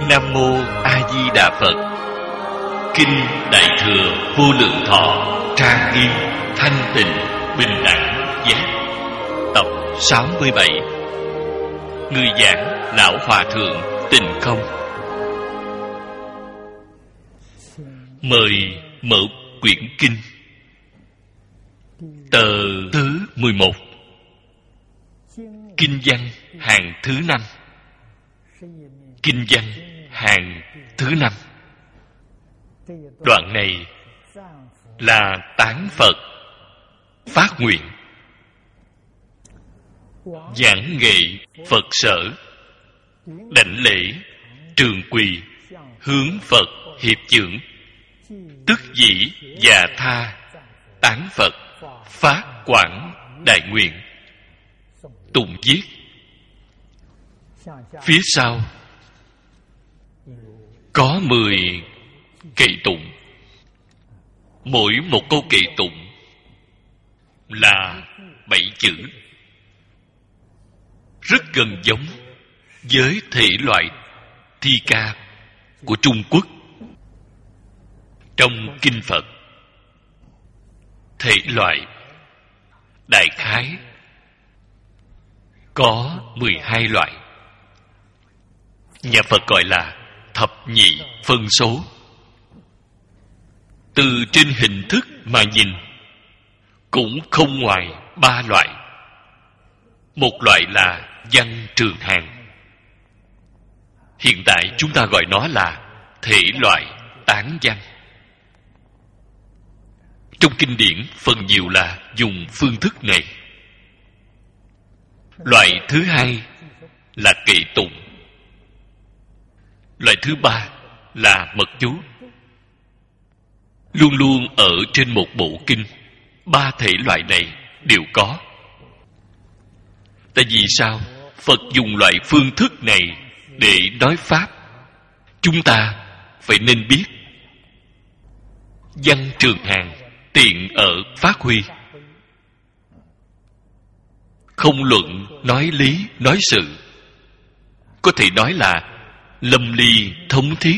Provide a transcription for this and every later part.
Nam Mô A Di Đà Phật. Kinh Đại Thừa Vô Lượng Thọ, trang nghiêm thanh tịnh bình đẳng giác, tập 67. Người giảng Lão Hòa Thượng Tình Không. Mời mở quyển kinh. Tờ thứ 11. Kinh văn hàng thứ 5. Kinh văn hàng thứ 5. Đoạn này là tán Phật phát nguyện, giảng nghệ Phật sở, đảnh lễ trường quỳ, hướng Phật hiệp chưởng, tức dĩ và tha, tán Phật phát quảng đại nguyện, tụng viết. Phía sau có 10 kệ tụng. Mỗi một câu kệ tụng là 7 chữ, rất gần giống với thể loại thi ca của Trung Quốc. Trong kinh Phật, thể loại đại khái có 12 loại. Nhà Phật gọi là thập nhị phân số. Từ trên hình thức mà nhìn, cũng không ngoài 3 loại. Một loại là văn trường hàng. Hiện tại chúng ta gọi nó là thể loại tán văn. Trong kinh điển phần nhiều là dùng phương thức này. Loại thứ hai là kệ tụng. Loại thứ ba là mật chú. Luôn luôn ở trên một bộ kinh, 3 thể loại này đều có. Tại vì sao Phật dùng loại phương thức này để nói pháp? Chúng ta phải nên biết. Văn trường hàng tiện ở phát huy, không luận nói lý nói sự, có thể nói là lâm ly thống thiết.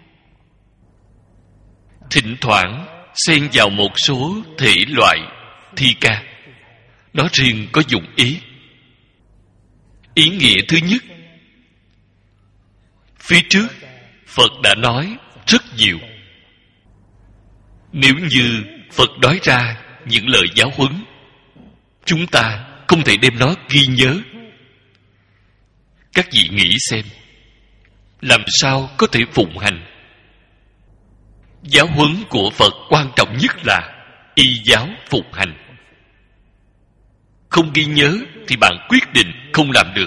Thỉnh thoảng xen vào một số thể loại thi ca, nó riêng có dụng ý. Ý nghĩa thứ nhất, phía trước Phật đã nói rất nhiều. Nếu như Phật nói ra những lời giáo huấn, chúng ta không thể đem nó ghi nhớ. Các vị nghĩ xem, làm sao có thể phụng hành? Giáo huấn của Phật quan trọng nhất là y giáo phụng hành. Không ghi nhớ thì bạn quyết định không làm được.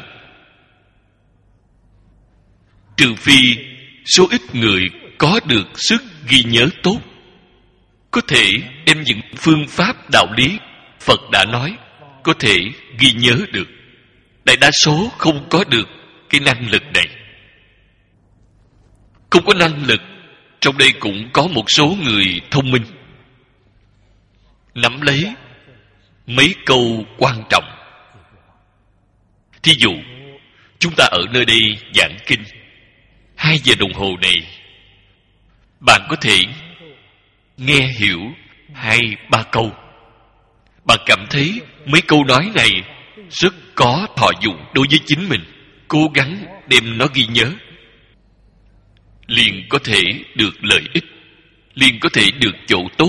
Trừ phi số ít người có được sức ghi nhớ tốt, có thể đem những phương pháp đạo lý Phật đã nói có thể ghi nhớ được. Đại đa số không có được cái năng lực này. Không có năng lực, trong đây cũng có một số người thông minh, nắm lấy mấy câu quan trọng. Thí dụ, chúng ta ở nơi đây giảng kinh 2 giờ đồng hồ này, bạn có thể nghe hiểu 2-3 câu. Bạn cảm thấy mấy câu nói này rất có thọ dụng đối với chính mình, cố gắng đem nó ghi nhớ, liền có thể được lợi ích, liền có thể được chỗ tốt.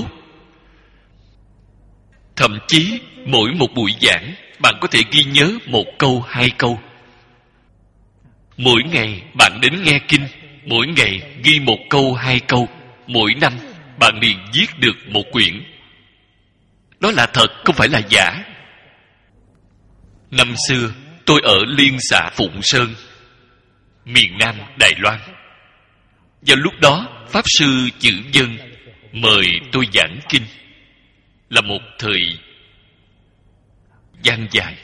Thậm chí mỗi một buổi giảng bạn có thể ghi nhớ 1 câu 2 câu. Mỗi ngày bạn đến nghe kinh, mỗi ngày ghi 1 câu 2 câu. Mỗi năm bạn liền viết được 1 quyển. Đó là thật, không phải là giả. Năm xưa tôi ở liên xã Phụng Sơn, miền Nam Đài Loan. Vào lúc đó Pháp Sư Chữ Dân mời tôi giảng kinh, là một thời gian dài.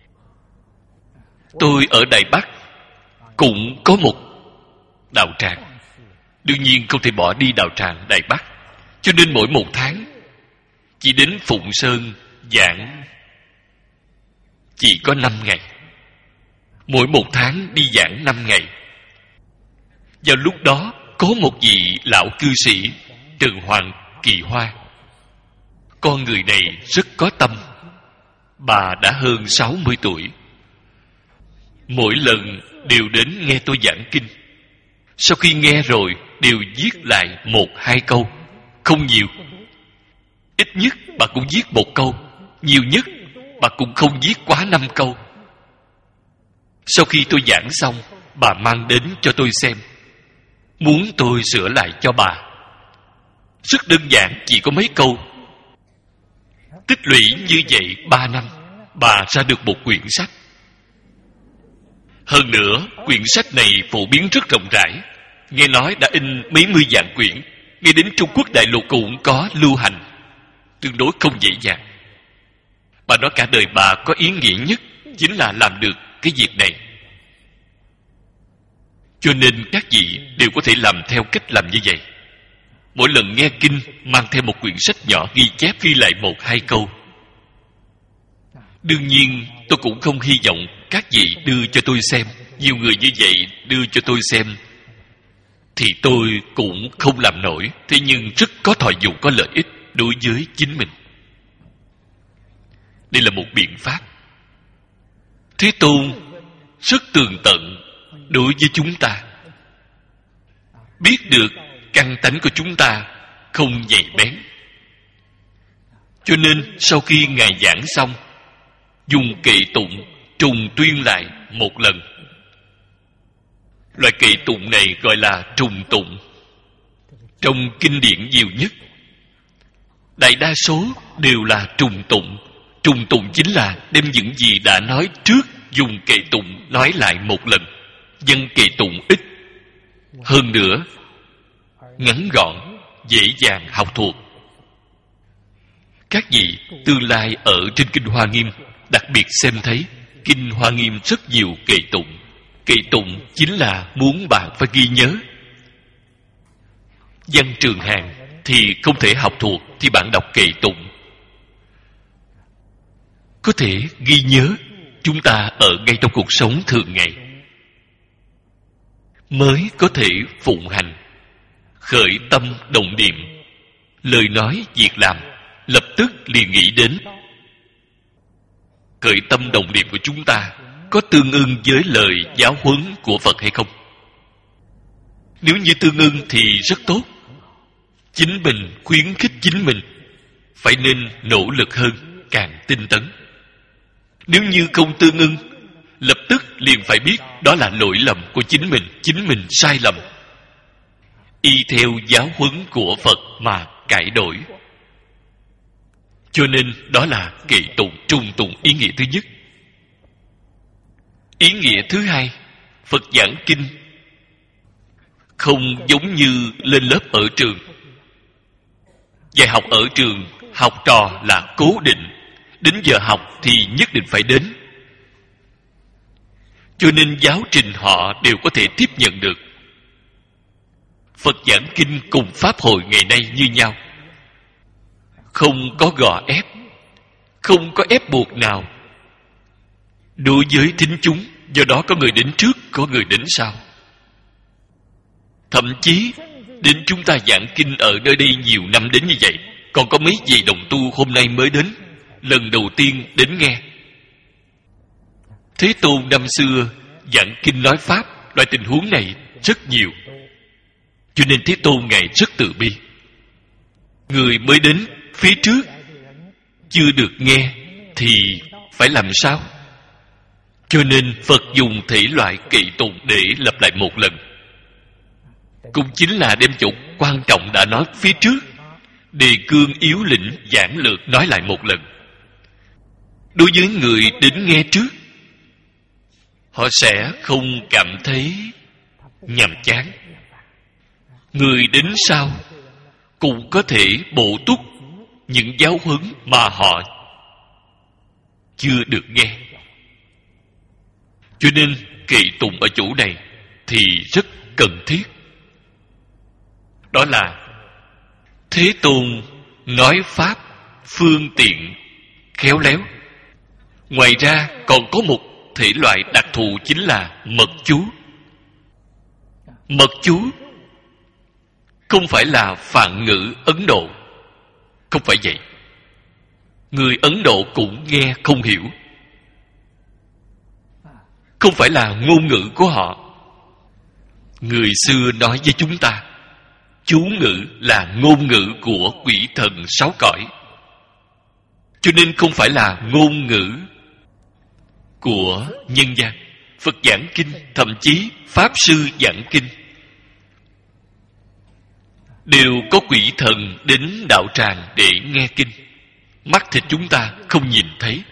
Tôi ở Đài Bắc cũng có một đạo tràng, đương nhiên không thể bỏ đi đạo tràng Đài Bắc, cho nên mỗi 1 tháng chỉ đến Phụng Sơn giảng chỉ có 5 ngày. Mỗi 1 tháng đi giảng 5 ngày. Vào lúc đó có một vị lão cư sĩ Trần Hoàng Kỳ Hoa. Con người này rất có tâm. Bà đã hơn 60 tuổi. Mỗi lần đều đến nghe tôi giảng kinh. Sau khi nghe rồi đều viết lại 1-2 câu. Không nhiều. Ít nhất bà cũng viết 1 câu. Nhiều nhất bà cũng không viết quá 5 câu. Sau khi tôi giảng xong, bà mang đến cho tôi xem, muốn tôi sửa lại cho bà. Rất đơn giản, chỉ có mấy câu. Tích lũy như vậy 3 năm, bà ra được một quyển sách. Hơn nữa, quyển sách này phổ biến rất rộng rãi. Nghe nói đã in mấy mươi vạn quyển. Ngay đến Trung Quốc đại lục cũng có lưu hành. Tương đối không dễ dàng. Bà nói cả đời bà có ý nghĩa nhất chính là làm được cái việc này. Cho nên các vị đều có thể làm theo cách làm như vậy. Mỗi lần nghe kinh mang theo một quyển sách nhỏ ghi chép, ghi lại 1-2 câu. Đương nhiên tôi cũng không hy vọng các vị đưa cho tôi xem. Nhiều người như vậy đưa cho tôi xem thì tôi cũng không làm nổi. Thế nhưng rất có thọ dụng, có lợi ích đối với chính mình. Đây là một biện pháp. Thế Tôn rất tường tận đối với chúng ta. Biết được căn tánh của chúng ta không nhạy bén. Cho nên sau khi Ngài giảng xong, dùng kệ tụng trùng tuyên lại 1 lần. Loại kệ tụng này gọi là trùng tụng. Trong kinh điển nhiều nhất, đại đa số đều là trùng tụng. Trùng tụng chính là đem những gì đã nói trước, dùng kệ tụng nói lại 1 lần. Dân kệ tụng ít, hơn nữa ngắn gọn, dễ dàng học thuộc. Các vị tương lai ở trên Kinh Hoa Nghiêm đặc biệt xem thấy Kinh Hoa Nghiêm rất nhiều kệ tụng. Kệ tụng chính là muốn bạn phải ghi nhớ. Văn Trường Hàn thì không thể học thuộc, thì bạn đọc kệ tụng có thể ghi nhớ. Chúng ta ở ngay trong cuộc sống thường ngày mới có thể phụng hành, khởi tâm động niệm, lời nói việc làm lập tức liền nghĩ đến. Khởi tâm động niệm của chúng ta có tương ưng với lời giáo huấn của Phật hay không? Nếu như tương ưng thì rất tốt. Chính mình khuyến khích chính mình phải nên nỗ lực hơn, càng tinh tấn. Nếu như không tương ưng, lập tức liền phải biết đó là lỗi lầm của chính mình sai lầm. Y theo giáo huấn của Phật mà cải đổi. Cho nên đó là kệ tụng, trùng tụng ý nghĩa thứ nhất. Ý nghĩa thứ hai, Phật giảng kinh không giống như lên lớp ở trường. Dạy học ở trường, học trò là cố định, đến giờ học thì nhất định phải đến. Cho nên giáo trình họ đều có thể tiếp nhận được. Phật giảng kinh cùng Pháp hội ngày nay như nhau. Không có gò ép, không có ép buộc nào đối với thính chúng. Do đó có người đến trước, có người đến sau. Thậm chí đến chúng ta giảng kinh ở nơi đây nhiều năm đến như vậy, còn có mấy vị đồng tu hôm nay mới đến, lần đầu tiên đến nghe. Thế Tôn năm xưa giảng kinh nói Pháp, loại tình huống này rất nhiều. Cho nên Thế Tôn Ngài rất từ bi. Người mới đến phía trước chưa được nghe thì phải làm sao? Cho nên Phật dùng thể loại kệ tụng để lặp lại 1 lần. Cũng chính là đem chỗ quan trọng đã nói phía trước, đề cương yếu lĩnh giản lược nói lại 1 lần. Đối với người đến nghe trước, họ sẽ không cảm thấy nhàm chán. Người đến sau cũng có thể bổ túc những giáo huấn mà họ chưa được nghe. Cho nên kệ tụng ở chỗ này thì rất cần thiết. Đó là Thế Tôn nói Pháp phương tiện, khéo léo. Ngoài ra còn có một thể loại đặc thù chính là mật chú. Mật chú không phải là phạn ngữ Ấn Độ. Không phải vậy. Người Ấn Độ cũng nghe không hiểu. Không phải là ngôn ngữ của họ. Người xưa nói với chúng ta, chú ngữ là ngôn ngữ của quỷ thần sáu cõi. Cho nên không phải là ngôn ngữ của nhân gian. Phật giảng kinh, thậm chí Pháp Sư giảng kinh, đều có quỷ thần đến đạo tràng để nghe kinh. Mắt thịt chúng ta không nhìn thấy.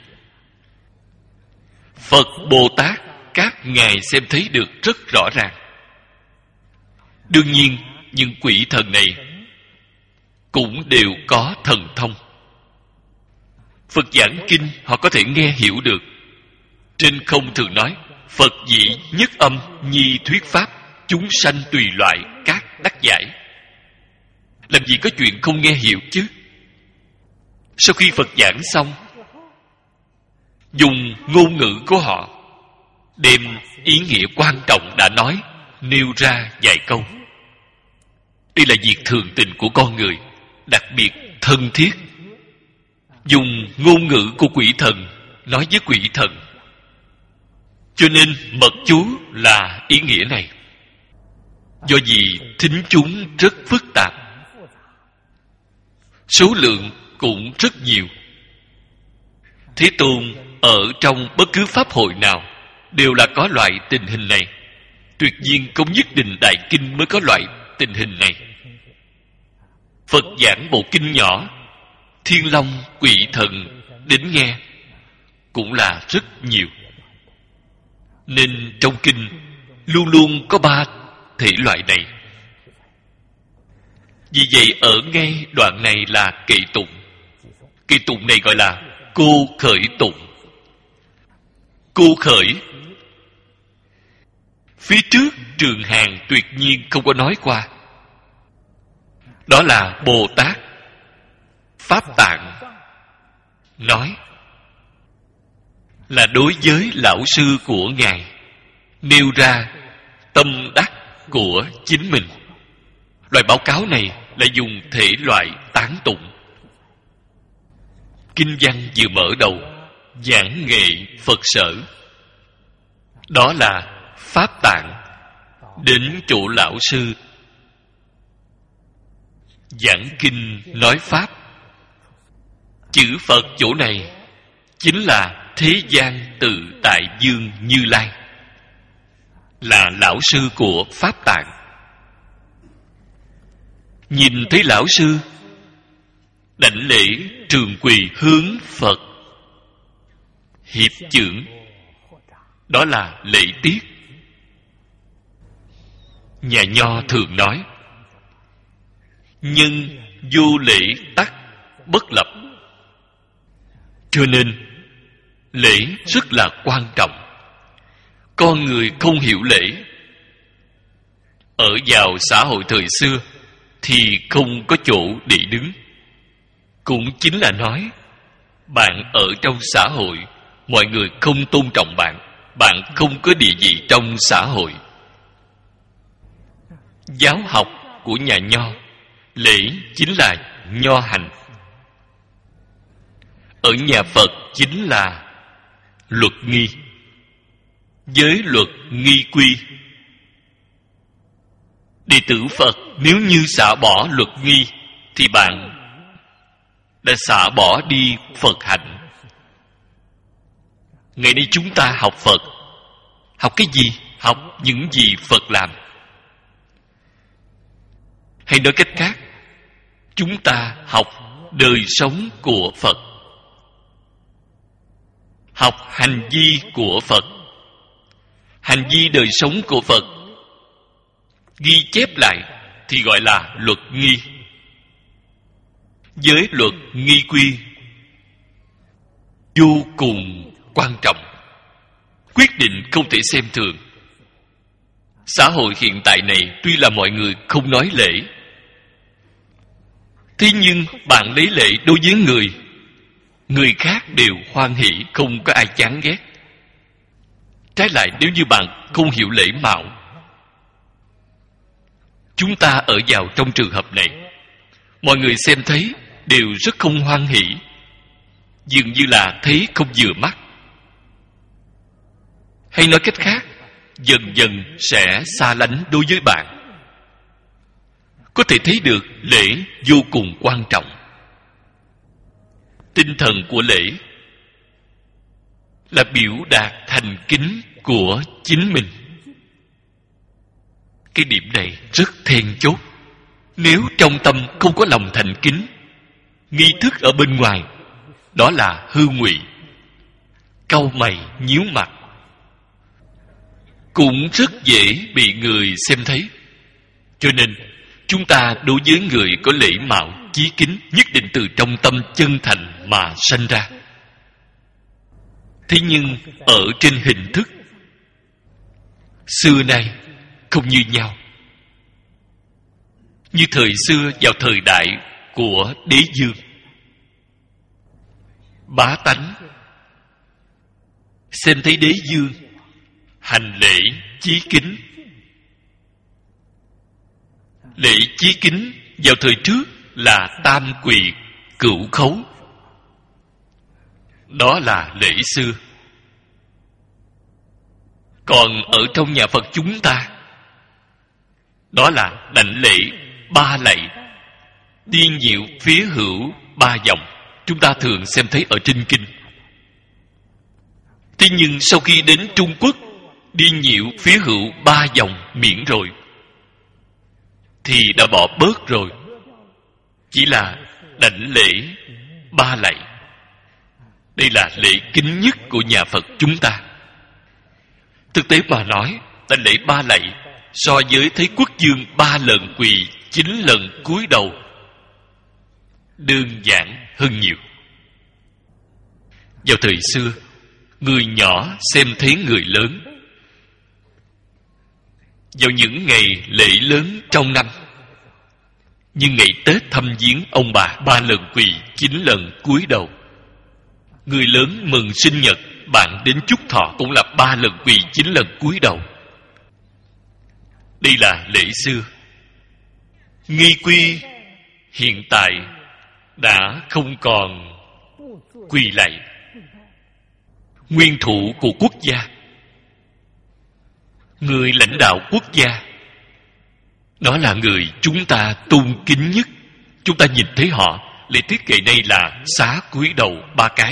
Phật Bồ Tát các ngài xem thấy được rất rõ ràng. Đương nhiên, những quỷ thần này cũng đều có thần thông. Phật giảng kinh họ có thể nghe hiểu được. Trên không thường nói, Phật dĩ nhất âm nhi thuyết pháp, chúng sanh tùy loại các đắc giải. Làm gì có chuyện không nghe hiểu chứ? Sau khi Phật giảng xong, dùng ngôn ngữ của họ đem ý nghĩa quan trọng đã nói nêu ra vài câu. Đây là việc thường tình của con người, đặc biệt thân thiết. Dùng ngôn ngữ của quỷ thần nói với quỷ thần. Cho nên mật chú là ý nghĩa này. Do vì thính chúng rất phức tạp, số lượng cũng rất nhiều. Thế Tôn ở trong bất cứ pháp hội nào đều là có loại tình hình này. Tuyệt nhiên không nhất định Đại Kinh mới có loại tình hình này. Phật giảng bộ kinh nhỏ, thiên long quỷ thần đến nghe cũng là rất nhiều. Nên trong kinh luôn luôn có 3 thể loại này. Vì vậy ở ngay đoạn này là kệ tụng. Kệ tụng này gọi là cô khởi tụng. Cô khởi, phía trước Trường Hàng tuyệt nhiên không có nói qua. Đó là Bồ Tát Pháp Tạng nói, là đối với lão sư của ngài nêu ra tâm đắc của chính mình. Loại báo cáo này là dùng thể loại tán tụng. Kinh văn vừa mở đầu, giảng nghệ Phật sở. Đó là Pháp Tạng đến chỗ lão sư giảng kinh nói Pháp. Chữ Phật chỗ này chính là thế gian tự tại dương Như Lai, là lão sư của Pháp Tạng. Nhìn thấy lão sư, đảnh lễ trường quỳ hướng Phật, hiệp chưởng. Đó là lễ tiết. Nhà Nho thường nói, nhân vô lễ tắc bất lập. Cho nên lễ rất là quan trọng. Con người không hiểu lễ, ở vào xã hội thời xưa thì không có chỗ để đứng. Cũng chính là nói, bạn ở trong xã hội, mọi người không tôn trọng bạn, bạn không có địa vị trong xã hội. Giáo học của nhà Nho, lễ chính là nho hành. Ở nhà Phật chính là luật nghi. Giới luật nghi quy. Đệ tử Phật nếu như xả bỏ luật nghi thì bạn đã xả bỏ đi Phật hạnh. Ngày nay chúng ta học Phật, học cái gì? Học những gì Phật làm. Hay nói cách khác, chúng ta học đời sống của Phật, học hành vi của Phật. Hành vi đời sống của Phật ghi chép lại thì gọi là luật nghi. Giới luật nghi quy vô cùng quan trọng, quyết định không thể xem thường. Xã hội hiện tại này tuy là mọi người không nói lễ, thế nhưng bạn lấy lễ đối với người khác đều hoan hỷ, không có ai chán ghét. Trái lại nếu như bạn không hiểu lễ mạo, chúng ta ở vào trong trường hợp này, mọi người xem thấy đều rất không hoan hỷ, dường như là thấy không vừa mắt. Hay nói cách khác, dần dần sẽ xa lánh đối với bạn. Có thể thấy được lễ vô cùng quan trọng. Tinh thần của lễ là biểu đạt thành kính của chính mình. Cái điểm này rất then chốt. Nếu trong tâm không có lòng thành kính, nghi thức ở bên ngoài đó là hư ngụy, cau mày nhíu mặt, cũng rất dễ bị người xem thấy. Cho nên chúng ta đối với người có lễ mạo chí kính nhất định từ trong tâm chân thành mà sanh ra. Thế nhưng ở trên hình thức xưa nay không như nhau. Như thời xưa vào thời đại của Đế Dương, bá tánh xem thấy Đế Dương hành lễ chí kính. Lễ chí kính vào thời trước là tam quỳ cửu khấu, đó là lễ xưa. Còn ở trong nhà Phật chúng ta, đó là đảnh lễ ba lạy, điên diệu phía hữu ba vòng. Chúng ta thường xem thấy ở trên kinh. Thế nhưng sau khi đến Trung Quốc, điên diệu phía hữu ba vòng miễn rồi, thì đã bỏ bớt rồi, chỉ là đảnh lễ ba lạy. Đây là lễ kính nhất của nhà Phật chúng ta. Thực tế mà nói, đảnh lễ ba lạy so với thấy quốc vương 3 lần quỳ 9 lần cúi đầu đơn giản hơn nhiều. Vào thời xưa, người nhỏ xem thấy người lớn. Vào những ngày lễ lớn trong năm, như ngày Tết thăm viếng ông bà 3 lần quỳ 9 lần cúi đầu. Người lớn mừng sinh nhật, bạn đến chúc thọ cũng là 3 lần quỳ 9 lần cúi đầu. Đây là lễ xưa. Nghi quy hiện tại đã không còn quỳ lạy. Nguyên thủ của quốc gia, người lãnh đạo quốc gia, đó là người chúng ta tôn kính nhất. Chúng ta nhìn thấy họ, lễ tiết ngày nay là xá cúi đầu 3 cái.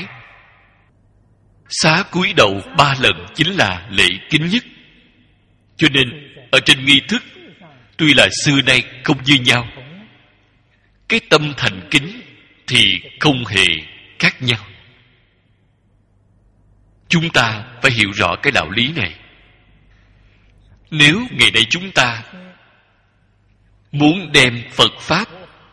Xá cúi đầu 3 lần chính là lễ kính nhất. Cho nên ở trên nghi thức, tuy là xưa nay không như nhau, cái tâm thành kính thì không hề khác nhau. Chúng ta phải hiểu rõ cái đạo lý này. Nếu ngày nay chúng ta muốn đem Phật Pháp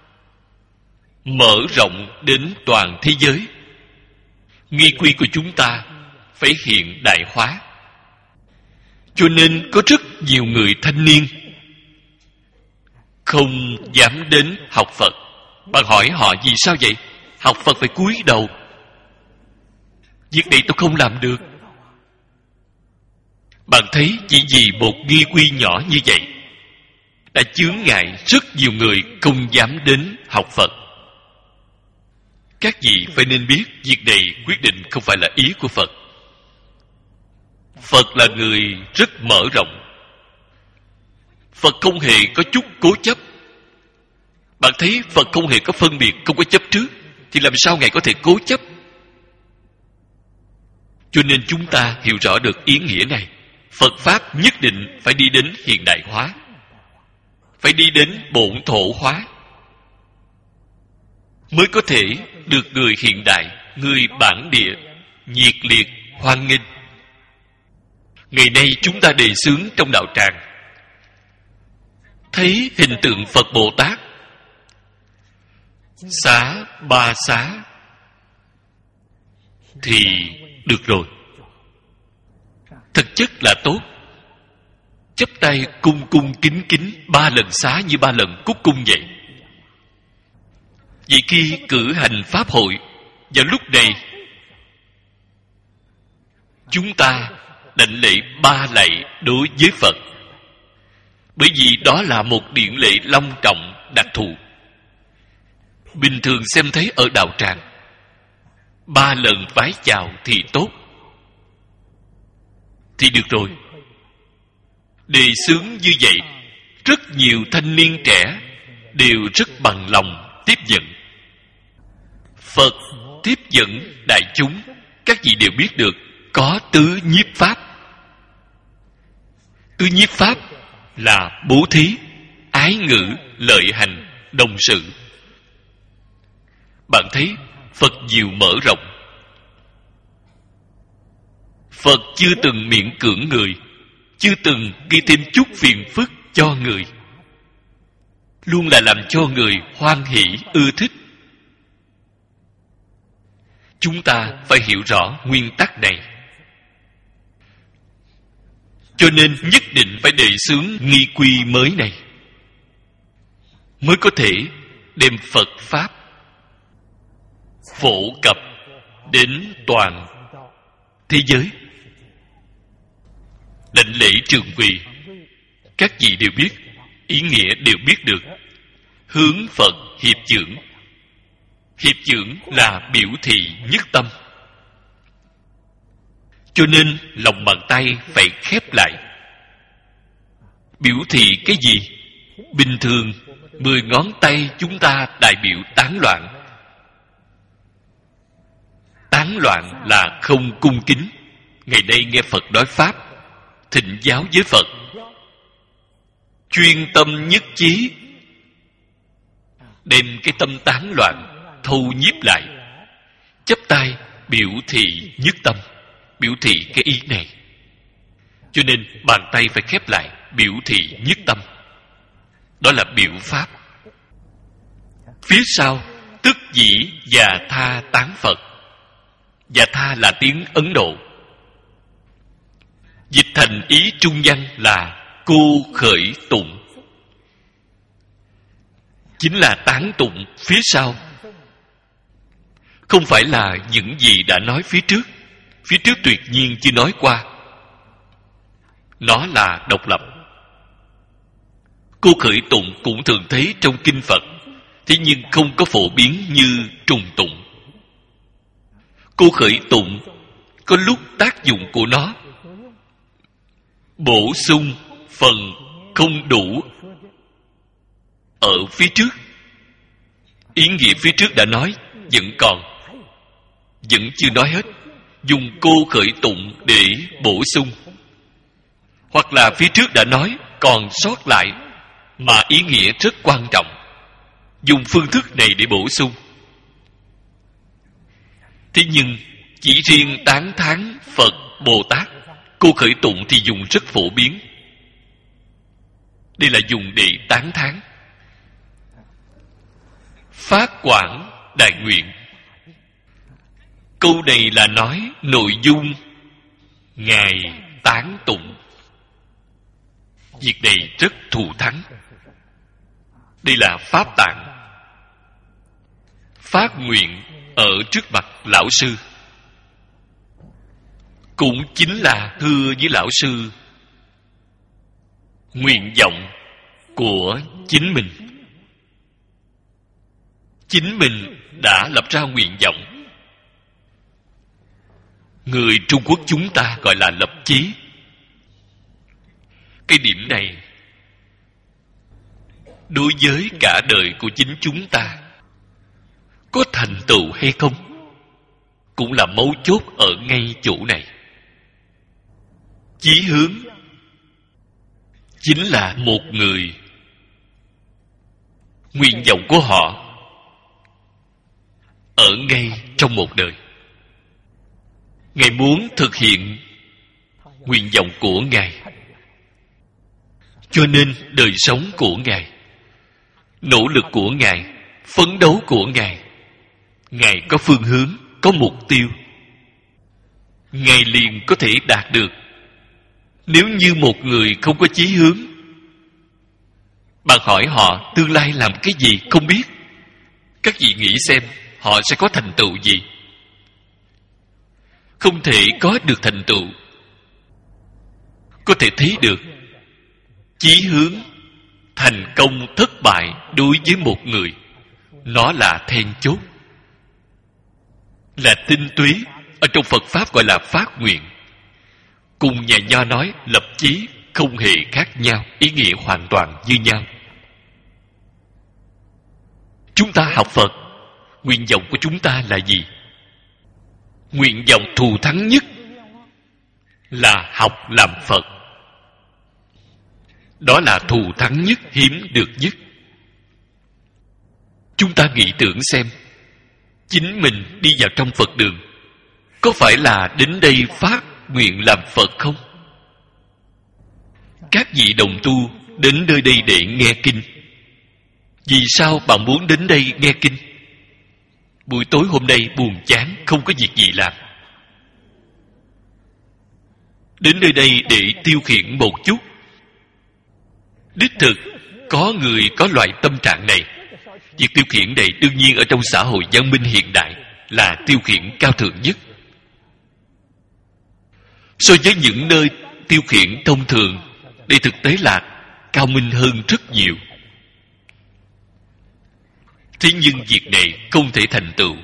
mở rộng đến toàn thế giới, nghi quy của chúng ta phải hiện đại hóa. Cho nên có rất nhiều người thanh niên không dám đến học Phật. Bạn hỏi họ vì sao vậy? Học Phật phải cúi đầu. Việc này tôi không làm được. Bạn thấy chỉ vì một nghi quy nhỏ như vậy đã chướng ngại rất nhiều người không dám đến học Phật. Các vị phải nên biết, việc này quyết định không phải là ý của Phật. Phật là người rất mở rộng. Phật không hề có chút cố chấp. Bạn thấy Phật không hề có phân biệt, không có chấp trước, thì làm sao Ngài có thể cố chấp? Cho nên chúng ta hiểu rõ được ý nghĩa này. Phật Pháp nhất định phải đi đến hiện đại hóa, phải đi đến bổn thổ hóa, mới có thể được người hiện đại, người bản địa nhiệt liệt hoan nghênh. Ngày nay chúng ta đề xướng trong đạo tràng, thấy hình tượng Phật Bồ Tát xá ba xá thì được rồi. Thực chất là tốt. Chắp tay cung cung kính kính 3 lần xá như 3 lần cúc cung vậy. Vì khi cử hành pháp hội, vào lúc này chúng ta đảnh lễ 3 lạy đối với Phật. Bởi vì đó là một điển lệ long trọng, đặc thù. Bình thường xem thấy ở đạo tràng 3 lần vái chào thì tốt, thì được rồi. Đề xướng như vậy, rất nhiều thanh niên trẻ đều rất bằng lòng tiếp nhận. Phật tiếp dẫn đại chúng, các vị đều biết được, có tứ nhiếp pháp. Tứ nhiếp pháp là bố thí, ái ngữ, lợi hành, đồng sự. Bạn thấy Phật diệu mở rộng. Phật chưa từng miễn cưỡng người, chưa từng gây thêm chút phiền phức cho người, luôn là làm cho người hoan hỷ ưa thích. Chúng ta phải hiểu rõ nguyên tắc này. Cho nên nhất định phải đề xướng nghi quy mới này, mới có thể đem Phật Pháp phổ cập đến toàn thế giới. Đảnh lễ trường quỳ, các vị đều biết, ý nghĩa đều biết được. Hướng Phật hiệp chưởng. Hiệp chưởng là biểu thị nhất tâm. Cho nên lòng bàn tay phải khép lại. Biểu thị cái gì? Bình thường 10 ngón tay chúng ta đại biểu tán loạn. Tán loạn là không cung kính. Ngày nay nghe Phật nói Pháp, thịnh giáo với Phật, chuyên tâm nhất chí, đem cái tâm tán loạn thu nhiếp lại, chắp tay biểu thị nhất tâm, biểu thị cái ý này. Cho nên bàn tay phải khép lại, biểu thị nhất tâm. Đó là biểu pháp. Phía sau tức dĩ và tha tán Phật. Và tha là tiếng Ấn Độ, dịch thành ý trung văn là cô khởi tụng, chính là tán tụng phía sau, không phải là những gì đã nói phía trước. Phía trước tuyệt nhiên chưa nói qua, nó là độc lập. Cô khởi tụng cũng thường thấy trong kinh Phật, thế nhưng không có phổ biến như trùng tụng. Cô khởi tụng có lúc tác dụng của nó bổ sung phần không đủ ở phía trước. Ý nghĩa phía trước đã nói, vẫn còn, vẫn chưa nói hết, dùng cô khởi tụng để bổ sung. Hoặc là phía trước đã nói còn sót lại mà ý nghĩa rất quan trọng, dùng phương thức này để bổ sung. Thế nhưng chỉ riêng tán thán Phật Bồ Tát, cô khởi tụng thì dùng rất phổ biến. Đây là dùng để tán thán. Phát quảng đại nguyện, câu này là nói nội dung Ngài tán tụng. Việc này rất thù thắng. Đây là pháp tạng. Phát nguyện ở trước mặt lão sư, cũng chính là thưa với lão sư nguyện vọng của chính mình. Chính mình đã lập ra nguyện vọng. Người Trung Quốc chúng ta gọi là lập chí. Cái điểm này đối với cả đời của chính chúng ta có thành tựu hay không cũng là mấu chốt ở ngay chỗ này. Chí hướng chính là một người, nguyện vọng của họ ở ngay trong một đời. Ngài muốn thực hiện nguyện vọng của Ngài, cho nên đời sống của Ngài, nỗ lực của Ngài, phấn đấu của Ngài, Ngài có phương hướng, có mục tiêu, Ngài liền có thể đạt được. Nếu như một người không có chí hướng, bạn hỏi họ tương lai làm cái gì không biết, các vị nghĩ xem họ sẽ có thành tựu gì? Không thể có được thành tựu. Có thể thấy được chí hướng, thành công thất bại đối với một người, nó là then chốt, là tinh túy. Ở trong Phật Pháp gọi là phát nguyện. Cùng nhà Nho nói lập chí không hề khác nhau, ý nghĩa hoàn toàn như nhau. Chúng ta học Phật, nguyện vọng của chúng ta là gì? Nguyện vọng thù thắng nhất là học làm Phật. Đó là thù thắng nhất, hiếm được nhất. Chúng ta nghĩ tưởng xem, chính mình đi vào trong Phật đường, có phải là đến đây phát nguyện làm Phật không? Các vị đồng tu đến nơi đây để nghe kinh. Vì sao bạn muốn đến đây nghe kinh? Buổi tối hôm nay buồn chán, không có việc gì làm. Đến nơi đây để tiêu khiển một chút. Đích thực, có người có loại tâm trạng này. Việc tiêu khiển này đương nhiên ở trong xã hội văn minh hiện đại là tiêu khiển cao thượng nhất. So với những nơi tiêu khiển thông thường, đây thực tế là cao minh hơn rất nhiều. Thế nhưng việc này không thể thành tựu.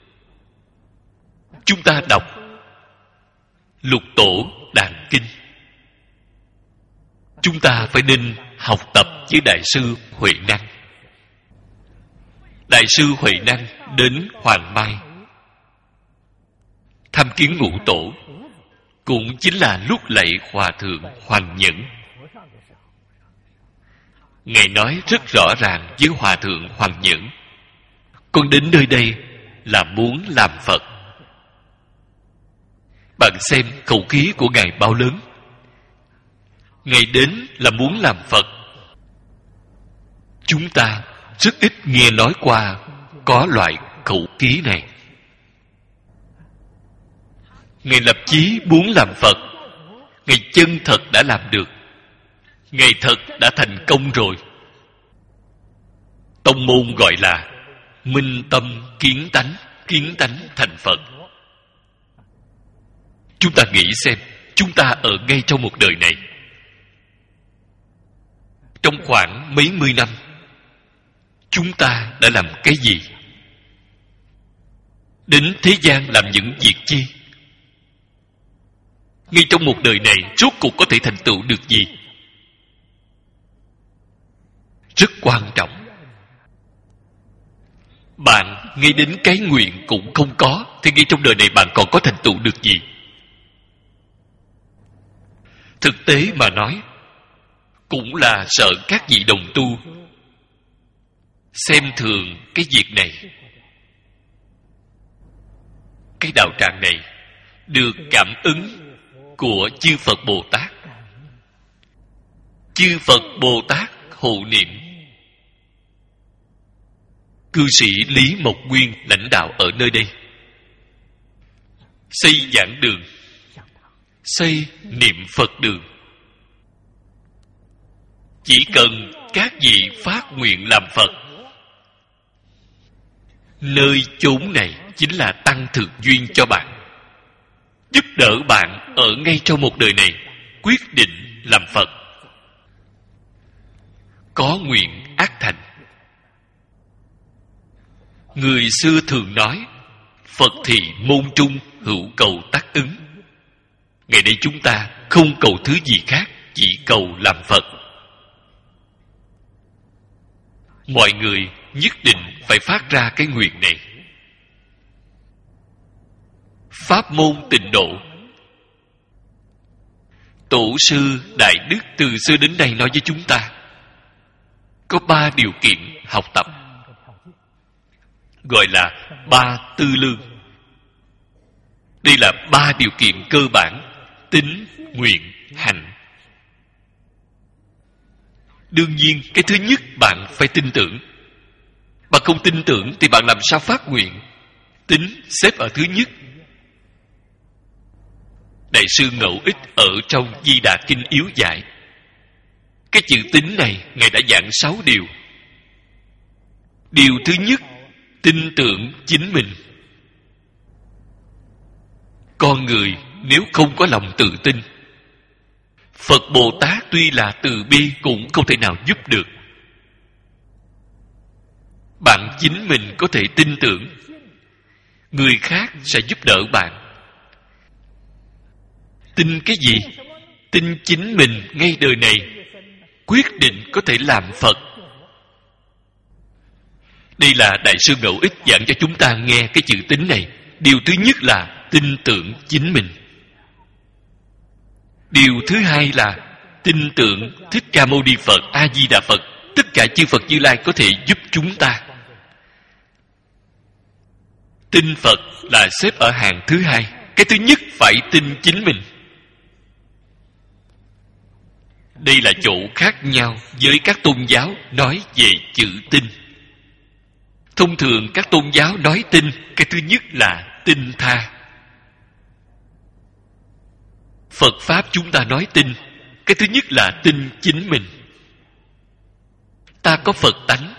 Chúng ta đọc Lục Tổ Đàn Kinh, chúng ta phải nên học tập với Đại sư Huệ Năng. Đại sư Huệ Năng đến Hoàng Mai tham kiến Ngũ Tổ, cũng chính là lúc lạy Hòa Thượng Hoằng Nhẫn. Ngài nói rất rõ ràng với Hòa Thượng Hoằng Nhẫn: con đến nơi đây là muốn làm Phật. Bạn xem khẩu khí của Ngài bao lớn. Ngài đến là muốn làm Phật. Chúng ta rất ít nghe nói qua có loại khẩu khí này. Ngài lập chí muốn làm Phật. Ngài chân thật đã làm được. Ngài thật đã thành công rồi. Tông môn gọi là minh tâm kiến tánh thành Phật. Chúng ta nghĩ xem, chúng ta ở ngay trong một đời này, trong khoảng mấy mươi năm, chúng ta đã làm cái gì? Đến thế gian làm những việc chi? Ngay trong một đời này, rốt cuộc có thể thành tựu được gì? Rất quan trọng. Bạn ngay đến cái nguyện cũng không có, thì ngay trong đời này bạn còn có thành tựu được gì? Thực tế mà nói, cũng là sợ các vị đồng tu xem thường cái việc này. Cái đạo tràng này được cảm ứng của chư Phật Bồ Tát. Chư Phật Bồ Tát hộ niệm. Cư sĩ Lý Mộc Nguyên lãnh đạo ở nơi đây, xây giảng đường, xây niệm Phật đường. Chỉ cần các vị phát nguyện làm Phật, nơi chốn này chính là tăng thực duyên cho bạn, giúp đỡ bạn ở ngay trong một đời này quyết định làm Phật. Có nguyện ác thành. Người xưa thường nói, Phật thì môn trung hữu cầu tác ứng. Ngày nay chúng ta không cầu thứ gì khác, chỉ cầu làm Phật. Mọi người nhất định phải phát ra cái nguyện này. Pháp môn tịnh độ, Tổ sư Đại Đức từ xưa đến nay nói với chúng ta, có 3 điều kiện học tập, gọi là 3 tư lương. Đây là 3 điều kiện cơ bản: tín, nguyện, hành. Đương nhiên, cái thứ nhất bạn phải tin tưởng. Bạn không tin tưởng thì bạn làm sao phát nguyện? Tín xếp ở thứ nhất. Đại sư Ngẫu Ích ở trong Di Đà Kinh yếu dạy, cái chữ tín này Ngài đã giảng 6 điều. Điều thứ nhất, tin tưởng chính mình. Con người nếu không có lòng tự tin, Phật Bồ Tát tuy là từ bi cũng không thể nào giúp được. Bạn chính mình có thể tin tưởng, người khác sẽ giúp đỡ bạn. Tin cái gì? Tin chính mình ngay đời này quyết định có thể làm Phật. Đây là Đại sư Ngẫu Ích giảng cho chúng ta nghe cái chữ tín này. Điều thứ nhất là tin tưởng chính mình. Điều thứ hai là tin tưởng Thích Ca Mâu Ni Phật, A Di Đà Phật, tất cả chư Phật Như Lai có thể giúp chúng ta. Tin Phật là xếp ở hàng thứ hai. Cái thứ nhất phải tin chính mình. Đây là chỗ khác nhau với các tôn giáo nói về chữ tin. Thông thường các tôn giáo nói tin, cái thứ nhất là tin tha. Phật Pháp chúng ta nói tin, cái thứ nhất là tin chính mình. Ta có Phật tánh,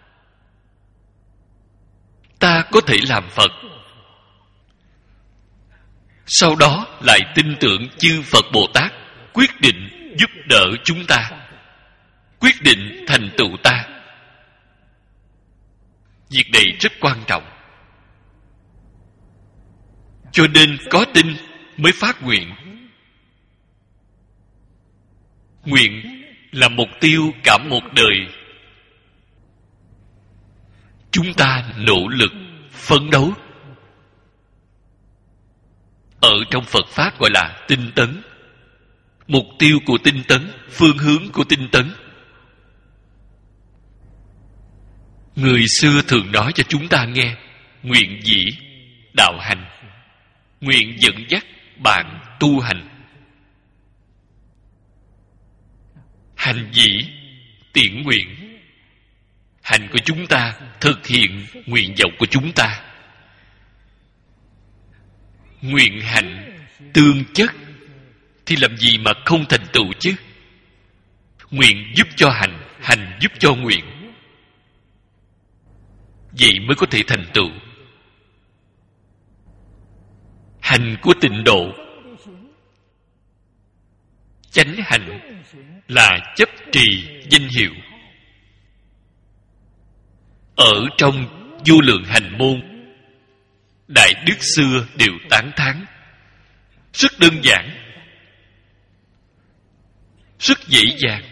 ta có thể làm Phật. Sau đó lại tin tưởng chư Phật Bồ Tát quyết định giúp đỡ chúng ta, quyết định thành tựu ta. Việc này rất quan trọng. Cho nên có tin mới phát nguyện. Nguyện là mục tiêu cả một đời. Chúng ta nỗ lực phấn đấu. Ở trong Phật Pháp gọi là tinh tấn. Mục tiêu của tinh tấn, phương hướng của tinh tấn. Người xưa thường nói cho chúng ta nghe, nguyện dĩ đạo hành, nguyện dẫn dắt bạn tu hành. Hành dĩ tiễn nguyện. Hành của chúng ta thực hiện nguyện vọng của chúng ta. Nguyện hành tương chất thì làm gì mà không thành tựu chứ? Nguyện giúp cho hành, hành giúp cho nguyện. Vậy mới có thể thành tựu. Hành của tịnh độ, chánh hành là chấp trì danh hiệu. Ở trong vô lượng hành môn, đại đức xưa đều tán thán. Rất đơn giản, rất dễ dàng,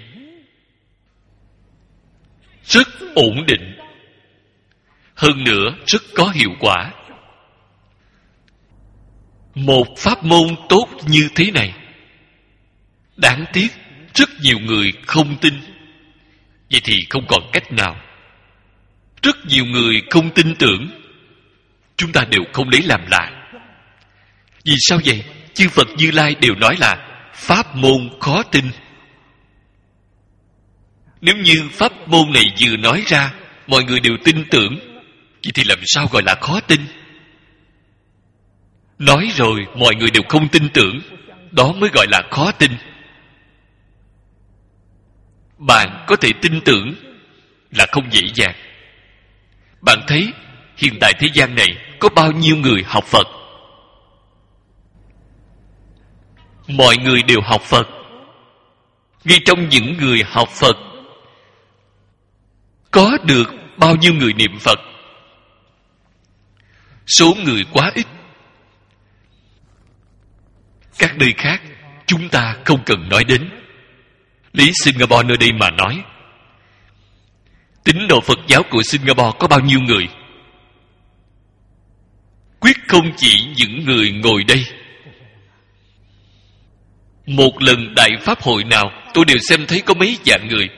rất ổn định, hơn nữa rất có hiệu quả. Một pháp môn tốt như thế này, đáng tiếc rất nhiều người không tin. Vậy thì không còn cách nào. Rất nhiều người không tin tưởng, chúng ta đều không lấy làm lạ. Vì sao vậy? Chư Phật Như Lai đều nói là pháp môn khó tin. Nếu như pháp môn này vừa nói ra, mọi người đều tin tưởng, vậy thì làm sao gọi là khó tin? Nói rồi mọi người đều không tin tưởng, đó mới gọi là khó tin. Bạn có thể tin tưởng là không dễ dàng. Bạn thấy hiện tại thế gian này có bao nhiêu người học Phật? Mọi người đều học Phật. Ngay trong những người học Phật, có được bao nhiêu người niệm Phật? Số người quá ít. Các nơi khác chúng ta không cần nói đến. Lấy Singapore nơi đây mà nói, tín đồ Phật giáo của Singapore có bao nhiêu người? Quyết không chỉ những người ngồi đây. Một lần đại pháp hội nào tôi đều xem thấy có mấy vạn người.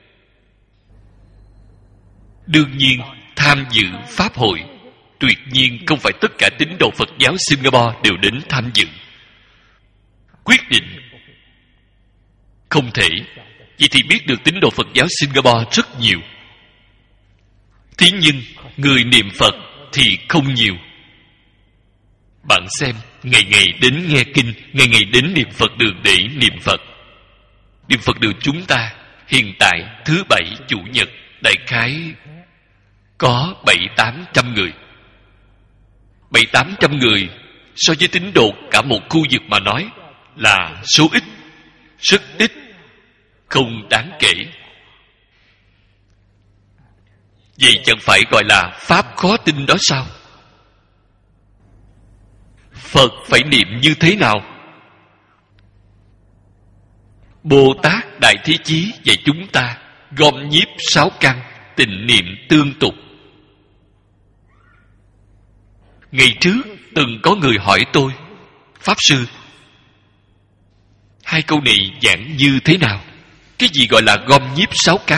Đương nhiên tham dự pháp hội tuyệt nhiên không phải tất cả tín đồ Phật giáo Singapore đều đến tham dự. Quyết định không thể. Vậy thì biết được tín đồ Phật giáo Singapore rất nhiều. Thế nhưng người niệm Phật thì không nhiều. Bạn xem, ngày ngày đến nghe kinh, ngày ngày đến niệm Phật đường để niệm Phật. Niệm Phật đường chúng ta hiện tại thứ Bảy, Chủ nhật đại khái có 700-800 người. 700-800 người so với tín đồ cả một khu vực mà nói là số ít. rất ít, không đáng kể. Vậy chẳng phải gọi là pháp khó tin đó sao? Phật phải niệm như thế nào? Bồ Tát Đại Thế Chí dạy chúng ta gom nhiếp 6 căn, tịnh niệm tương tục. Ngày trước từng có người hỏi tôi: Pháp Sư, 2 câu này giảng như thế nào? Cái gì gọi là gom nhiếp 6 căn?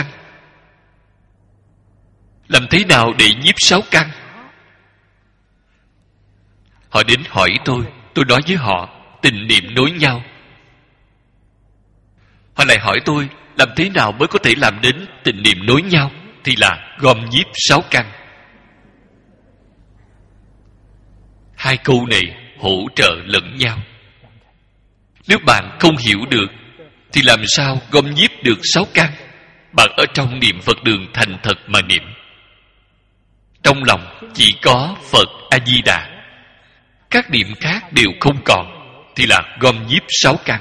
Làm thế nào để nhiếp 6 căn? Họ đến hỏi tôi nói với họ tịnh niệm nối nhau. Họ lại hỏi tôi làm thế nào mới có thể làm đến tịnh niệm nối nhau? Thì là gom nhiếp 6 căn. 2 câu này hỗ trợ lẫn nhau. Nếu bạn không hiểu được thì làm sao gom nhiếp được 6 căn? Bạn ở trong niệm Phật đường thành thật mà niệm, trong lòng chỉ có Phật A-di-đà, các niệm khác đều không còn, thì là gom nhiếp 6 căn.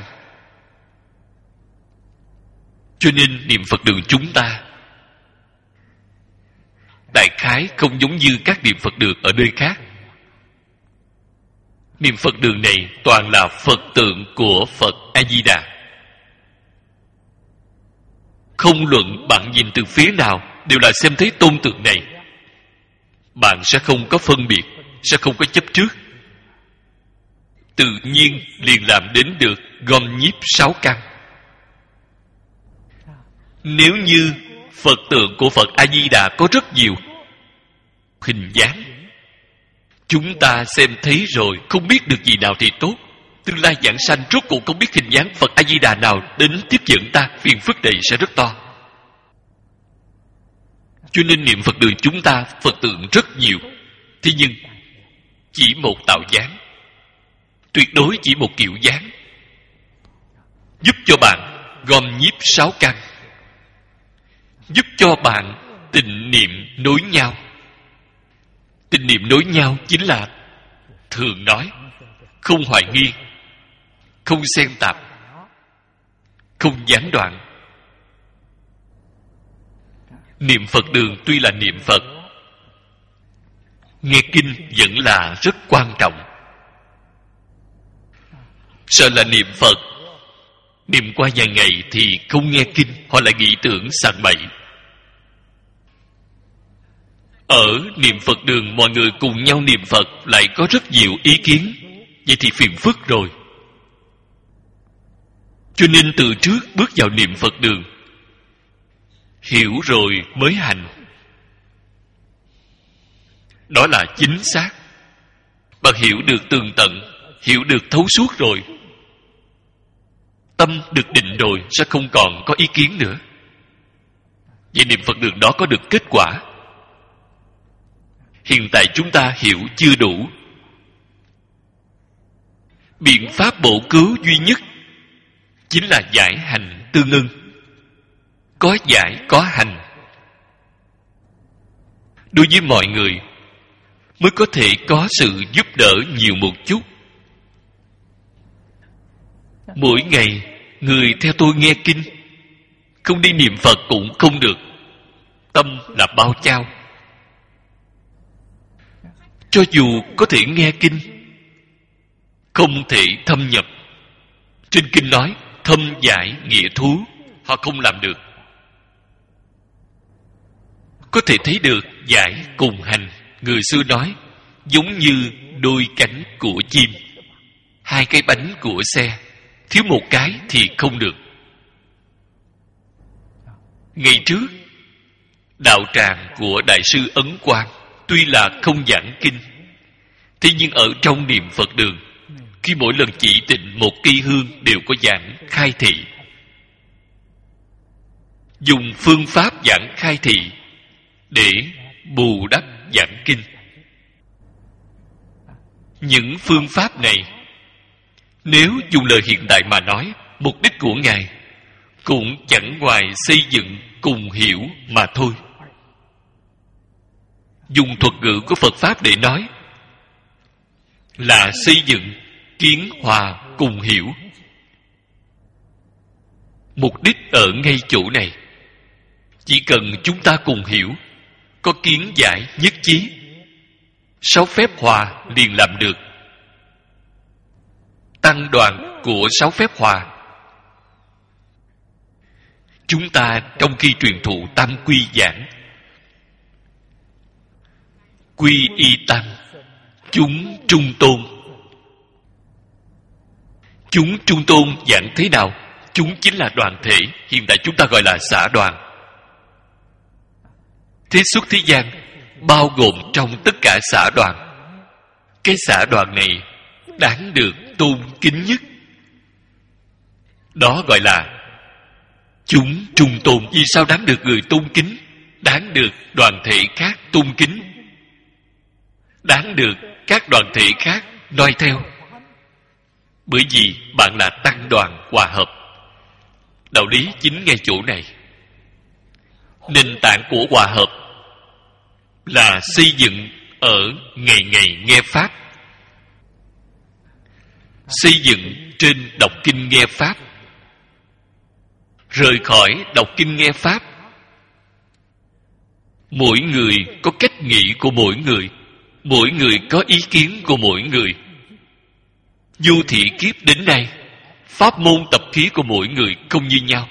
Cho nên niệm Phật đường chúng ta đại khái không giống như các niệm Phật đường ở nơi khác. Niệm Phật đường này toàn là Phật tượng của Phật A-di-đà. Không luận bạn nhìn từ phía nào đều là xem thấy tôn tượng này. Bạn sẽ không có phân biệt, sẽ không có chấp trước, tự nhiên liền làm đến được gom nhiếp 6 căn. Nếu như Phật tượng của Phật A-di-đà có rất nhiều hình dáng, chúng ta xem thấy rồi không biết được gì nào thì tốt. Tương lai giảng sanh rốt cuộc không biết hình dáng Phật A-di-đà nào đến tiếp dẫn ta, phiền phức này sẽ rất to. Cho nên niệm Phật đường chúng ta Phật tượng rất nhiều, thế nhưng chỉ một tạo dáng, tuyệt đối chỉ một kiểu dáng, giúp cho bạn gom nhiếp 6 căn, giúp cho bạn tịnh niệm nối nhau. Tịnh niệm nối nhau chính là thường nói, không hoài nghi, không xen tạp, không gián đoạn. Niệm Phật đường tuy là niệm Phật, nghe kinh vẫn là rất quan trọng. Sợ là niệm Phật, niệm qua vài ngày thì không nghe kinh, họ lại nghĩ tưởng sằng bậy. Ở niệm Phật đường mọi người cùng nhau niệm Phật lại có rất nhiều ý kiến, vậy thì phiền phức rồi. Cho nên từ trước bước vào niệm Phật đường, hiểu rồi mới hành, đó là chính xác. Bạn hiểu được tường tận, hiểu được thấu suốt rồi, tâm được định rồi, sẽ không còn có ý kiến nữa. Vậy niệm Phật đường đó có được kết quả. Hiện tại chúng ta hiểu chưa đủ. Biện pháp bổ cứu duy nhất chính là giải hành tương ưng. Có giải có hành, đối với mọi người mới có thể có sự giúp đỡ nhiều một chút. Mỗi ngày người theo tôi nghe kinh, không đi niệm Phật cũng không được. Tâm là bao chao. Cho dù có thể nghe kinh, không thể thâm nhập. Trên kinh nói thâm giải nghĩa thú, họ không làm được. Có thể thấy được giải cùng hành, người xưa nói giống như đôi cánh của chim, 2 cái bánh của xe, thiếu một cái thì không được. Ngày trước đạo tràng của Đại sư Ấn Quang tuy là không giảng kinh, thế nhưng ở trong niệm Phật đường, khi mỗi lần chỉ tịnh một cây hương đều có giảng khai thị. Dùng phương pháp giảng khai thị để bù đắp giảng kinh. Những phương pháp này, nếu dùng lời hiện đại mà nói, mục đích của Ngài cũng chẳng ngoài xây dựng cùng hiểu mà thôi. Dùng thuật ngữ của Phật Pháp để nói là xây dựng kiến hòa cùng hiểu. Mục đích ở ngay chỗ này. Chỉ cần chúng ta cùng hiểu, có kiến giải nhất trí, 6 phép hòa liền làm được. Tăng đoàn của 6 phép hòa. Chúng ta trong khi truyền thụ tam quy giảng, quy y tăng, chúng trung tôn. Chúng trung tôn giảng thế nào? Chúng chính là đoàn thể, hiện tại chúng ta gọi là xã đoàn. Thế xuất thế gian bao gồm trong tất cả xã đoàn. Cái xã đoàn này đáng được tôn kính nhất, đó gọi là chúng trung tôn. Vì sao đáng được người tôn kính? Đáng được đoàn thể khác tôn kính, đáng được các đoàn thể khác noi theo. Bởi vì bạn là tăng đoàn hòa hợp. Đạo lý chính ngay chỗ này. Nền tảng của hòa hợp là xây dựng ở ngày ngày nghe Pháp, xây dựng trên đọc kinh nghe Pháp. Rời khỏi đọc kinh nghe Pháp, mỗi người có cách nghĩ của mỗi người có ý kiến của mỗi người. Vô thị kiếp đến nay, pháp môn tập khí của mỗi người không như nhau.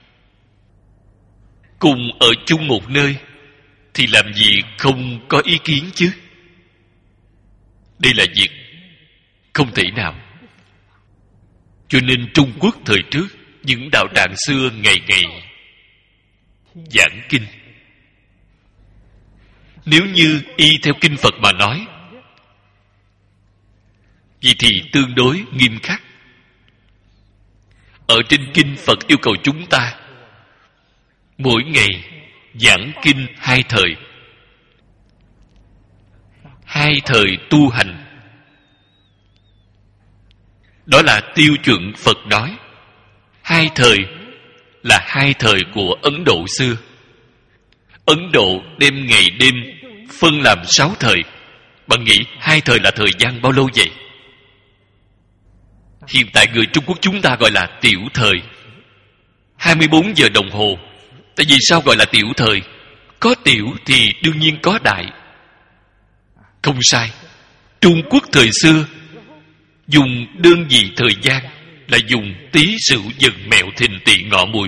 Cùng ở chung một nơi thì làm gì không có ý kiến chứ? Đây là việc không thể nào. Cho nên Trung Quốc thời trước, những đạo tràng xưa ngày ngày giảng kinh. Nếu như y theo kinh Phật mà nói, vậy thì tương đối nghiêm khắc. Ở trên kinh Phật yêu cầu chúng ta mỗi ngày giảng kinh 2 thời. 2 thời tu hành, đó là tiêu chuẩn Phật nói. 2 thời là 2 thời của Ấn Độ xưa. Ấn Độ đem ngày đêm phân làm 6 thời. Bạn nghĩ 2 thời là thời gian bao lâu vậy? Hiện tại người Trung Quốc chúng ta gọi là tiểu thời, 24 giờ đồng hồ. Tại vì sao gọi là tiểu thời? Có tiểu thì đương nhiên có đại. Không sai. Trung Quốc thời xưa dùng đơn vị thời gian là dùng Tý Sửu Dần Mẹo Thìn Tỵ Ngọ Mùi.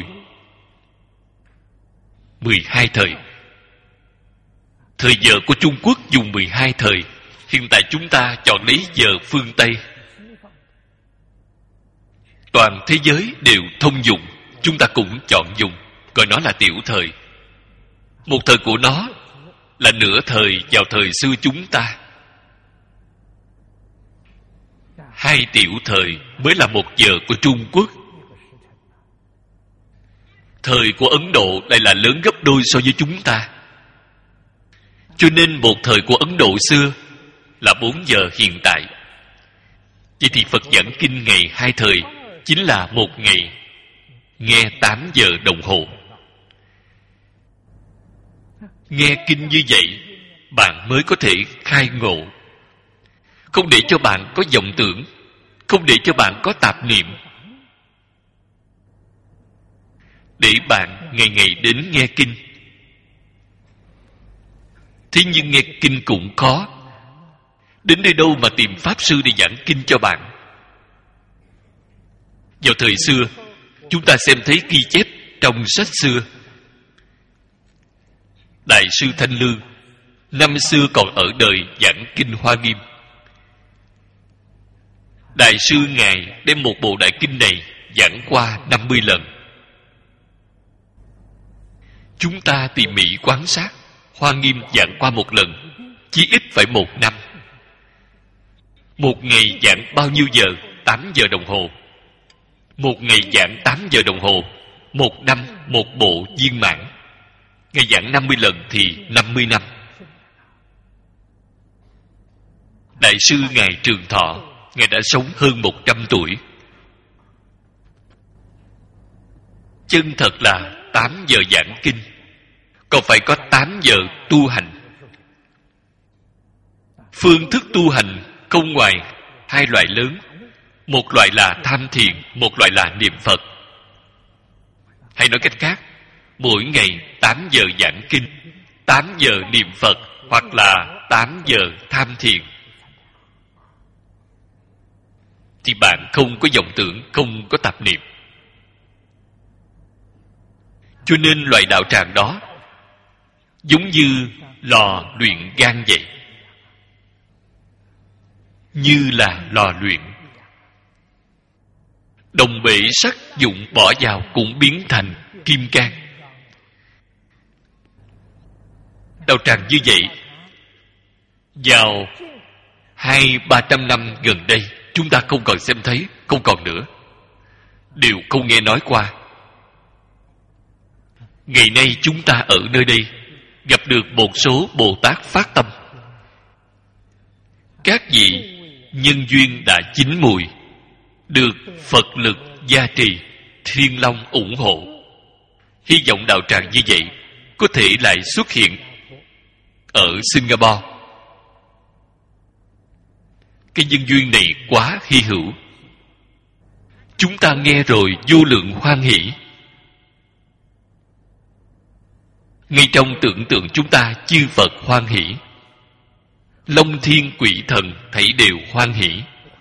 12 thời. Thời giờ của Trung Quốc dùng 12 thời. Hiện tại chúng ta chọn lấy giờ phương Tây. Toàn thế giới đều thông dụng, chúng ta cũng chọn dùng, gọi nó là tiểu thời. Một thời của nó là nửa thời vào thời xưa chúng ta. 2 tiểu thời mới là 1 giờ của Trung Quốc. Thời của Ấn Độ lại là lớn gấp đôi so với chúng ta. Cho nên 1 thời của Ấn Độ xưa là 4 giờ hiện tại. Vậy thì Phật giảng kinh ngày 2 thời chính là 1 ngày nghe 8 giờ đồng hồ. Nghe kinh như vậy, bạn mới có thể khai ngộ. Không để cho bạn có vọng tưởng, không để cho bạn có tạp niệm. Để bạn ngày ngày đến nghe kinh. Thế nhưng nghe kinh cũng khó. Đến nơi đâu mà tìm Pháp Sư để giảng kinh cho bạn? Vào thời xưa, chúng ta xem thấy ghi chép trong sách xưa. Đại sư Thanh Lương năm xưa còn ở đời giảng kinh Hoa Nghiêm. Đại sư Ngài đem một bộ đại kinh này giảng qua 50 lần. Chúng ta tỉ mỉ quan sát, Hoa Nghiêm giảng qua 1 lần, chí ít phải 1 năm. 1 ngày giảng bao nhiêu giờ? 8 giờ đồng hồ. 1 ngày giảng 8 giờ đồng hồ, 1 năm 1 bộ viên mãn. Ngài giảng 50 lần thì 50 năm. Đại sư Ngài trường thọ, Ngài đã sống hơn 100 tuổi. Chân thật là 8 giờ giảng kinh, còn phải có 8 giờ tu hành. Phương thức tu hành không ngoài 2 loại lớn. Một loại là tham thiền, một loại là niệm Phật. Hay nói cách khác, mỗi ngày 8 giờ giảng kinh, 8 giờ niệm Phật, hoặc là 8 giờ tham thiền, thì bạn không có vọng tưởng, không có tạp niệm. Cho nên loại đạo tràng đó giống như lò luyện gan vậy, như là lò luyện. Đồng bể sắt dụng bỏ vào cũng biến thành kim cang. Đạo tràng như vậy, vào 200-300 năm gần đây, chúng ta không còn xem thấy, không còn nữa, đều không nghe nói qua. Ngày nay chúng ta ở nơi đây gặp được một số Bồ Tát phát tâm. Các vị nhân duyên đã chín mùi, được Phật lực gia trì, Thiên Long ủng hộ. Hy vọng đạo tràng như vậy có thể lại xuất hiện ở Singapore. Cái nhân duyên này quá hy hữu. Chúng ta nghe rồi vô lượng hoan hỷ. Ngay trong tưởng tượng chúng ta, chư Phật hoan hỷ, Long thiên quỷ thần thảy đều hoan hỷ.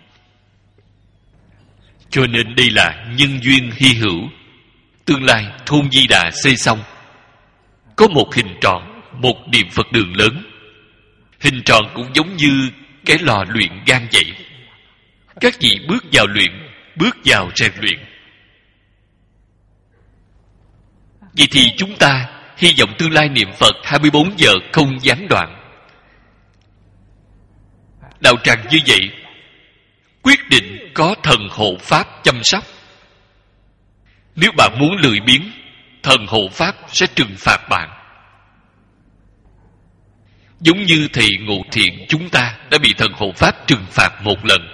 Cho nên đây là nhân duyên hy hữu. Tương lai thôn Di Đà xây xong, có một hình tròn, một niệm Phật đường lớn. Hình tròn cũng giống như cái lò luyện gan vậy. Các vị bước vào luyện, bước vào rèn luyện. Vậy thì chúng ta hy vọng tương lai niệm Phật 24 giờ không gián đoạn. Đạo tràng như vậy quyết định có thần hộ pháp chăm sóc. Nếu bạn muốn lười biếng, thần hộ pháp sẽ trừng phạt bạn. Giống như thầy Ngộ Thiện chúng ta đã bị thần hộ pháp trừng phạt một lần.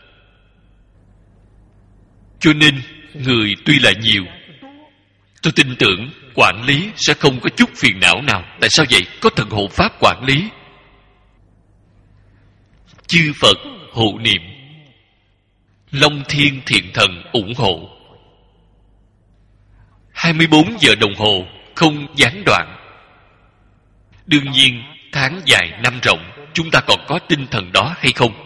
Cho nên người tuy là nhiều, tôi tin tưởng quản lý sẽ không có chút phiền não nào. Tại sao vậy? Có thần hộ pháp quản lý. Chư Phật hộ niệm, Long thiên thiện thần ủng hộ. 24 giờ đồng hồ không gián đoạn. Đương nhiên tháng dài năm rộng, chúng ta còn có tinh thần đó hay không?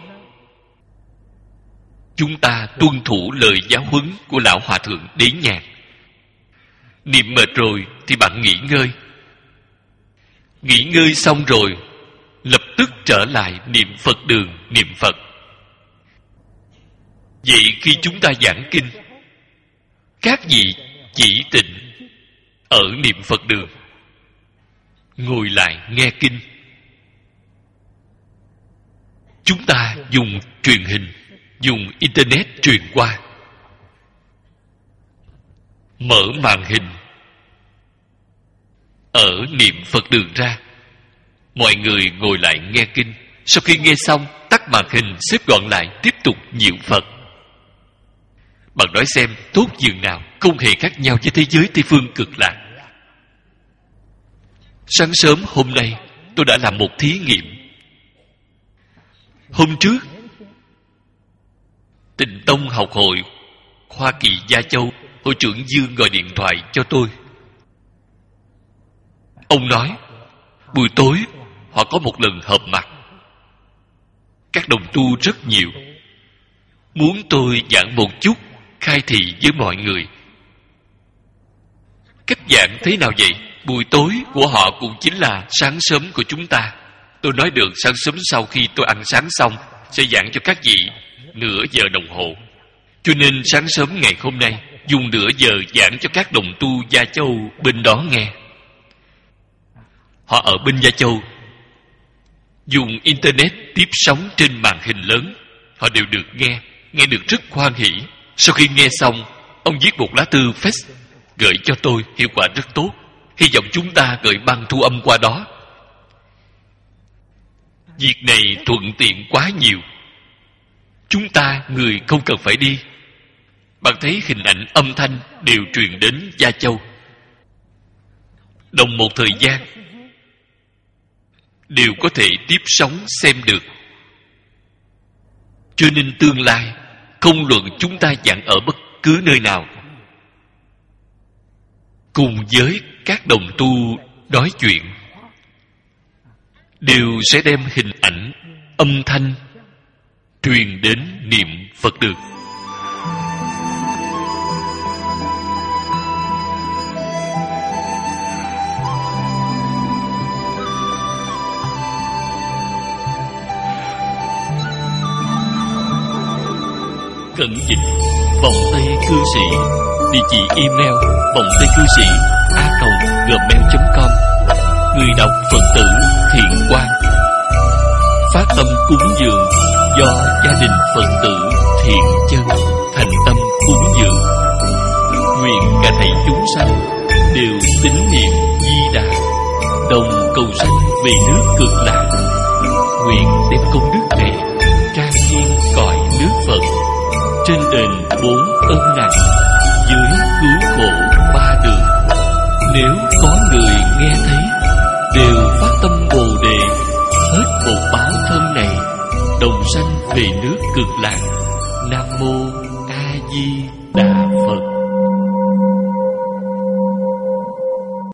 Chúng ta tuân thủ lời giáo huấn của Lão Hòa Thượng Đế Nhàn. Niệm mệt rồi thì bạn nghỉ ngơi. Nghỉ ngơi xong rồi, lập tức trở lại niệm Phật đường, niệm Phật. Vậy khi chúng ta giảng kinh, các vị chỉ tịnh ở niệm Phật đường, ngồi lại nghe kinh. Chúng ta dùng truyền hình, dùng internet truyền qua, mở màn hình ở niệm Phật đường ra, mọi người ngồi lại nghe kinh. Sau khi nghe xong, tắt màn hình, xếp gọn lại, tiếp tục niệm Phật. Bạn nói xem tốt dường nào, không hề khác nhau với thế giới Tây phương cực lạc. Sáng sớm hôm nay tôi đã làm một thí nghiệm. Hôm trước Tịnh Tông học hội Hoa Kỳ Gia Châu, hội trưởng Dương gọi điện thoại cho tôi. Ông nói buổi tối họ có một lần họp mặt. Các đồng tu rất nhiều, muốn tôi giảng một chút, khai thị với mọi người. Cách giảng thế nào vậy? Buổi tối của họ cũng chính là sáng sớm của chúng ta. Tôi nói được, sáng sớm sau khi tôi ăn sáng xong sẽ giảng cho các vị nửa giờ đồng hồ. Cho nên sáng sớm ngày hôm nay dùng nửa giờ giảng cho các đồng tu Gia Châu bên đó nghe. Họ ở bên Gia Châu dùng internet tiếp sóng trên màn hình lớn, họ đều được nghe được rất hoan hỷ. Sau khi nghe xong, ông viết một lá thư fax gửi cho tôi, hiệu quả rất tốt. Hy vọng chúng ta gửi băng thu âm qua đó. Việc này thuận tiện quá nhiều. Chúng ta người không cần phải đi. Bạn thấy hình ảnh âm thanh đều truyền đến Gia Châu. Đồng một thời gian đều có thể tiếp sóng xem được. Cho nên tương lai, không luận chúng ta giảng ở bất cứ nơi nào, cùng với các đồng tu nói chuyện, đều sẽ đem hình ảnh, âm thanh truyền đến niệm Phật được. Cẩn dịch vòng tay cư sĩ, địa chỉ email vongtaicư sĩ@gmail.com. Người đọc Phật tử Thiện Quang. Phát tâm cúng dường do gia đình Phật tử Thiện Chân thành tâm cúng dường. Nguyện cả thảy chúng sanh đều tín niệm Di Đà, đồng cầu sanh về nước Cực Lạc. Nguyện đem công đức này trang nghiêm cõi nước Phật, trên đền 4 ân nặng, dưới cứu khổ 3 đường. Nếu có người nghe thấy, đều phát tâm Bồ Đề, hết một báo thân này, đồng sanh về nước Cực Lạc.